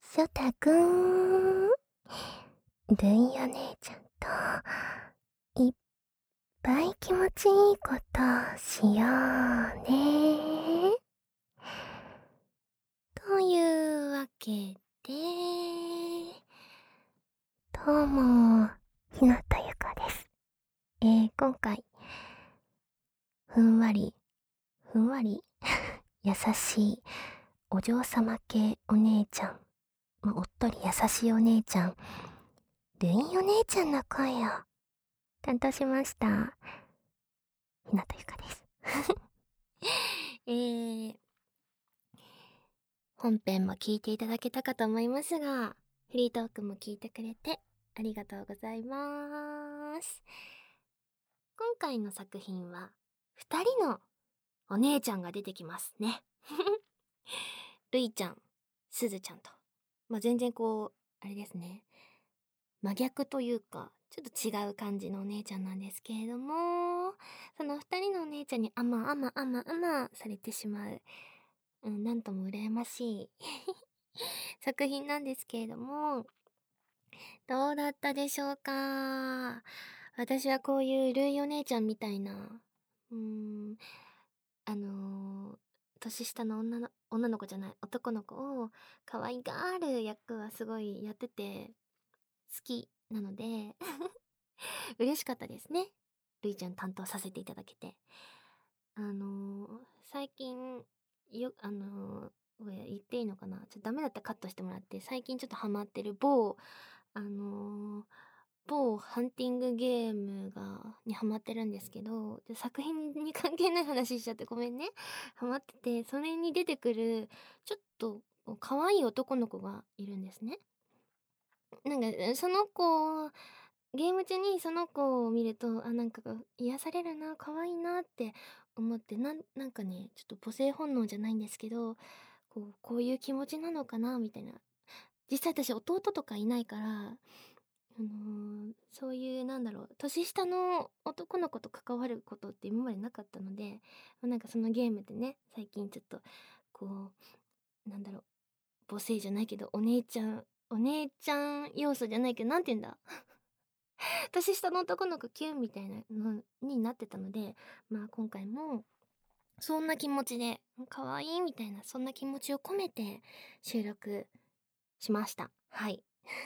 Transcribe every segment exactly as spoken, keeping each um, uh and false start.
しょたくん、るいお姉ちゃんといっぱい気持ちいいことしようね。というわけで、どうも、ひなたゆかです。えー、今回、ふんわり、ふんわり優しいお嬢様系お姉ちゃん、まあ、おっとり優しいお姉ちゃん、るいお姉ちゃんの声を担当しました。ひなたゆかです。えー、本編も聞いていただけたかと思いますが、フリートークも聞いてくれてありがとうございます。今回の作品は、ふたりのお姉ちゃんが出てきますね。るいちゃん、すずちゃんと。まあ、全然こう、あれですね。真逆というか、ちょっと違う感じのお姉ちゃんなんですけれども、その二人のお姉ちゃんにあまあまあまあまされてしまう、うん、なんとも羨ましい作品なんですけれども、どうだったでしょうか。私はこういうるいお姉ちゃんみたいな、うーん、あのー年下の女の、女の子じゃない、男の子を可愛がる役はすごいやってて好きなので嬉しかったですね。るいちゃん担当させていただけて。あのー最近、よ、あのーこれ言っていいのかな、ちょっとダメだったらカットしてもらって、最近ちょっとハマってる某、あのー某ハンティングゲームが、にハマってるんですけど、で作品に関係ない話しちゃってごめんね。ハマってて、それに出てくる、ちょっと、こう可愛い男の子がいるんですね。なんか、その子ゲーム中にその子を見ると、あ、なんか癒されるな、可愛いなって思って、なん、なんかね、ちょっと母性本能じゃないんですけど、こう、こういう気持ちなのかな、みたいな。実際私弟とかいないから、あのーそういう、なんだろう、年下の男の子と関わることって今までなかったので、なんかそのゲームでね、最近ちょっと、こう、なんだろう、母性じゃないけど、お姉ちゃん、お姉ちゃん要素じゃないけど、なんて言うんだ。年下の男の子キュンみたいなのになってたので、まあ今回もそんな気持ちで、可愛いみたいな、そんな気持ちを込めて収録しました。はい。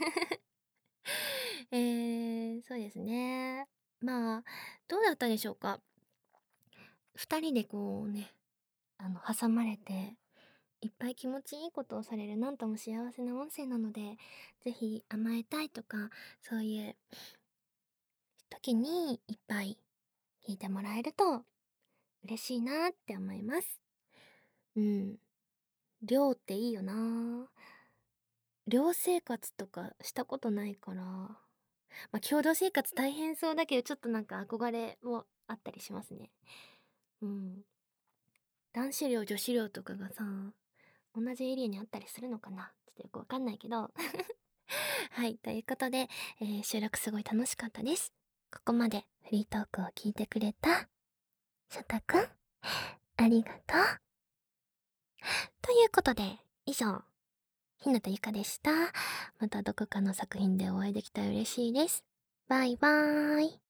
えー、そうですね。まあ、どうだったでしょうか。二人でこうね、あの、挟まれて、いっぱい気持ちいいことをされるなんとも幸せな音声なので、ぜひ甘えたいとか、そういう時にいっぱい聞いてもらえると嬉しいなって思います。うん。寮っていいよな。寮生活とかしたことないから、まあ、共同生活大変そうだけど、ちょっとなんか憧れもあったりしますね。うん。男子寮、女子寮とかがさ、同じエリアにあったりするのかな、ちょっとよくわかんないけど。はい、ということで、えー収録すごい楽しかったです。ここまでフリートークを聞いてくれた、しょたくん、ありがとう。ということで、以上、ひなたゆかでした。またどこかの作品でお会いできたら嬉しいです。バイバーイ。